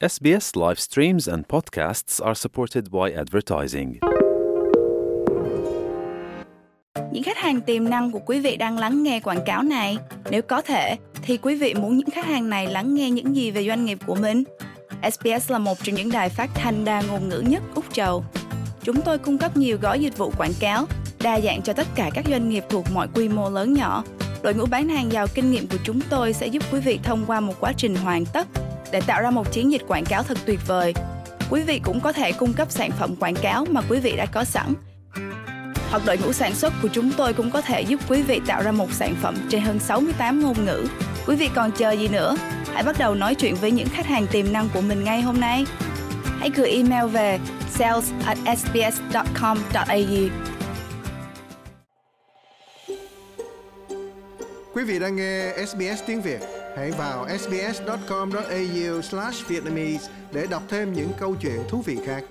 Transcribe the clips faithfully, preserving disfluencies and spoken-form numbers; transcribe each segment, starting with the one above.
ét bê ét live streams and podcasts are supported by advertising. Những khách hàng tiềm năng của quý vị đang lắng nghe quảng cáo này. Nếu có thể, thì quý vị muốn những khách hàng này lắng nghe những gì về doanh nghiệp của mình? ét bê ét là một trong những đài phát thanh đa ngôn ngữ nhất Úc Châu. Chúng tôi cung cấp nhiều gói dịch vụ quảng cáo, đa dạng cho tất cả các doanh nghiệp thuộc mọi quy mô lớn nhỏ. Đội ngũ bán hàng giàu kinh nghiệm của chúng tôi sẽ giúp quý vị thông qua một quá trình hoàn tất để tạo ra một chiến dịch quảng cáo thật tuyệt vời. Quý vị cũng có thể cung cấp sản phẩm quảng cáo mà quý vị đã có sẵn. Hoặc đội ngũ sản xuất của chúng tôi cũng có thể giúp quý vị tạo ra một sản phẩm trên hơn sáu mươi tám ngôn ngữ. Quý vị còn chờ gì nữa? Hãy bắt đầu nói chuyện với những khách hàng tiềm năng của mình ngay hôm nay. Hãy gửi email về sales at s b s dot com dot a u. Quý vị đang nghe ét bê ét tiếng Việt. Hãy vào s b s dot com dot a u slash vietnamese để đọc thêm những câu chuyện thú vị khác.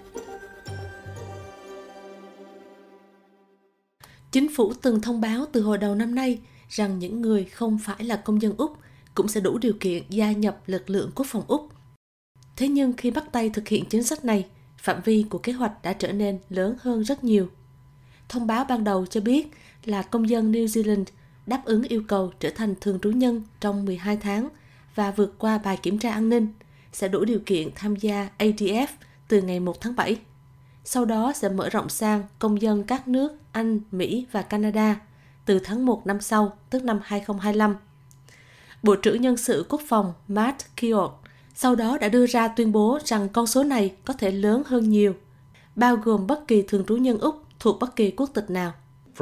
Chính phủ từng thông báo từ hồi đầu năm nay rằng những người không phải là công dân Úc cũng sẽ đủ điều kiện gia nhập lực lượng quốc phòng Úc. Thế nhưng khi bắt tay thực hiện chính sách này, phạm vi của kế hoạch đã trở nên lớn hơn rất nhiều. Thông báo ban đầu cho biết là công dân New Zealand đáp ứng yêu cầu trở thành thường trú nhân trong mười hai tháng và vượt qua bài kiểm tra an ninh sẽ đủ điều kiện tham gia a đê ép từ ngày một tháng bảy. Sau đó sẽ mở rộng sang công dân các nước Anh, Mỹ và Canada từ tháng một năm sau, tức năm hai không hai lăm. Bộ trưởng Nhân sự Quốc phòng Matt Keogh sau đó đã đưa ra tuyên bố rằng con số này có thể lớn hơn nhiều, bao gồm bất kỳ thường trú nhân Úc thuộc bất kỳ quốc tịch nào.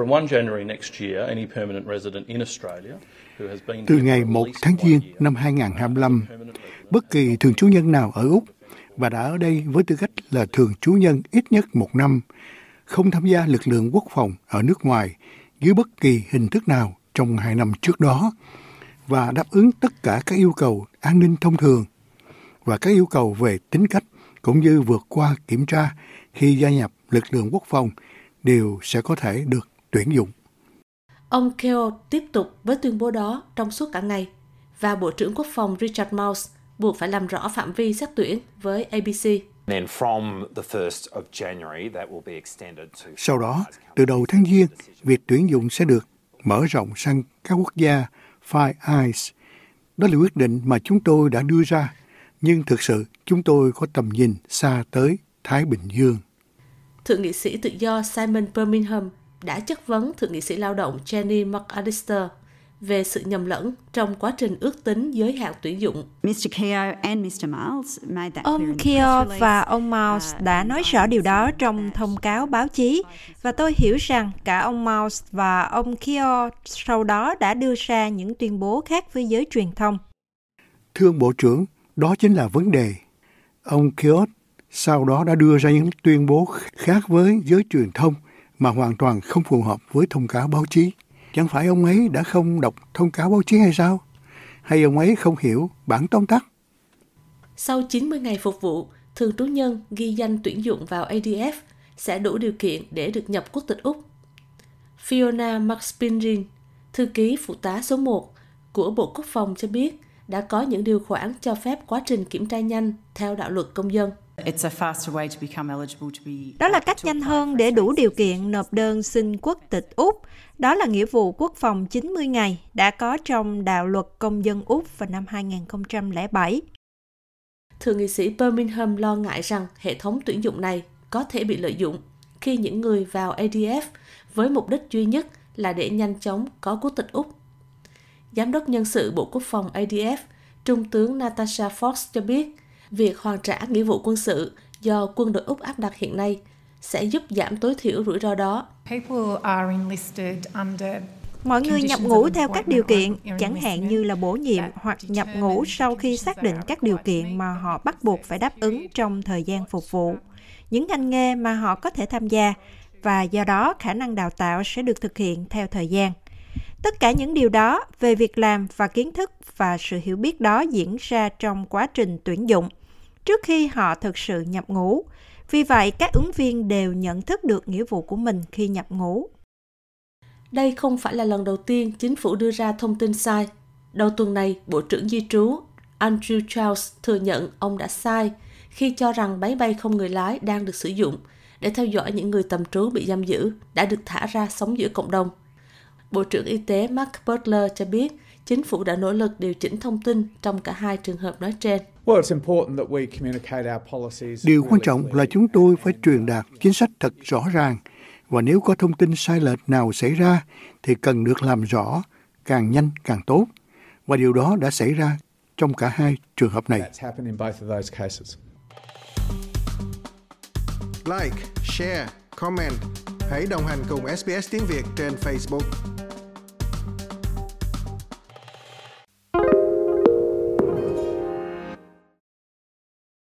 Từ ngày một tháng Giêng năm hai không hai lăm, bất kỳ thường trú nhân nào ở Úc và đã ở đây với tư cách là thường trú nhân ít nhất một năm, không tham gia lực lượng quốc phòng ở nước ngoài dưới bất kỳ hình thức nào trong hai năm trước đó và đáp ứng tất cả các yêu cầu an ninh thông thường và các yêu cầu về tính cách cũng như vượt qua kiểm tra khi gia nhập lực lượng quốc phòng đều sẽ có thể được tuyển dụng. Ông Keogh tiếp tục với tuyên bố đó trong suốt cả ngày và Bộ trưởng Quốc phòng Richard Marles buộc phải làm rõ phạm vi xét tuyển với a bê xê. Sau đó, từ đầu tháng Giêng, việc tuyển dụng sẽ được mở rộng sang các quốc gia Five Eyes. Đó là quyết định mà chúng tôi đã đưa ra, nhưng thực sự chúng tôi có tầm nhìn xa tới Thái Bình Dương. Thượng nghị sĩ tự do Simon Birmingham đã chất vấn Thượng nghị sĩ lao động Jenny McAllister về sự nhầm lẫn trong quá trình ước tính giới hạn tuyển dụng. Ông Keogh và ông Miles đã nói rõ điều đó trong thông cáo báo chí, và tôi hiểu rằng cả ông Miles và ông Keogh sau đó đã đưa ra những tuyên bố khác với giới truyền thông. Thưa Bộ trưởng, đó chính là vấn đề. Ông Keogh sau đó đã đưa ra những tuyên bố khác với giới truyền thông mà hoàn toàn không phù hợp với thông cáo báo chí. Chẳng phải ông ấy đã không đọc thông cáo báo chí hay sao? Hay ông ấy không hiểu bản tóm tắt? Sau chín mươi ngày phục vụ, thường trú nhân ghi danh tuyển dụng vào a đê ép sẽ đủ điều kiện để được nhập quốc tịch Úc. Fiona McSpinrin, thư ký phụ tá số một của Bộ Quốc phòng cho biết đã có những điều khoản cho phép quá trình kiểm tra nhanh theo đạo luật công dân. Đó là cách nhanh hơn để đủ điều kiện nộp đơn xin quốc tịch Úc. Đó là nghĩa vụ quốc phòng chín mươi ngày đã có trong đạo luật công dân Úc vào năm hai không không bảy. Thượng nghị sĩ Birmingham lo ngại rằng hệ thống tuyển dụng này có thể bị lợi dụng khi những người vào a đê ép với mục đích duy nhất là để nhanh chóng có quốc tịch Úc. Giám đốc nhân sự Bộ Quốc phòng a đê ép, Trung tướng Natasha Fox cho biết, việc hoàn trả nghĩa vụ quân sự do quân đội Úc áp đặt hiện nay sẽ giúp giảm tối thiểu rủi ro đó. Mọi người nhập ngũ theo các điều kiện, chẳng hạn như là bổ nhiệm hoặc nhập ngũ sau khi xác định các điều kiện mà họ bắt buộc phải đáp ứng trong thời gian phục vụ, những ngành nghề mà họ có thể tham gia, và do đó khả năng đào tạo sẽ được thực hiện theo thời gian. Tất cả những điều đó về việc làm và kiến thức và sự hiểu biết đó diễn ra trong quá trình tuyển dụng, trước khi họ thực sự nhập ngũ. Vì vậy, các ứng viên đều nhận thức được nghĩa vụ của mình khi nhập ngũ. Đây không phải là lần đầu tiên chính phủ đưa ra thông tin sai. Đầu tuần này, Bộ trưởng Di trú Andrew Charles thừa nhận ông đã sai khi cho rằng máy bay không người lái đang được sử dụng để theo dõi những người tạm trú bị giam giữ đã được thả ra sống giữa cộng đồng. Bộ trưởng Y tế Mark Butler cho biết chính phủ đã nỗ lực điều chỉnh thông tin trong cả hai trường hợp nói trên. Điều quan trọng là chúng tôi phải truyền đạt chính sách thật rõ ràng, và nếu có thông tin sai lệch nào xảy ra thì cần được làm rõ, càng nhanh càng tốt. Và điều đó đã xảy ra trong cả hai trường hợp này. Like, share, comment. Hãy đồng hành cùng ét bê ét Tiếng Việt trên Facebook.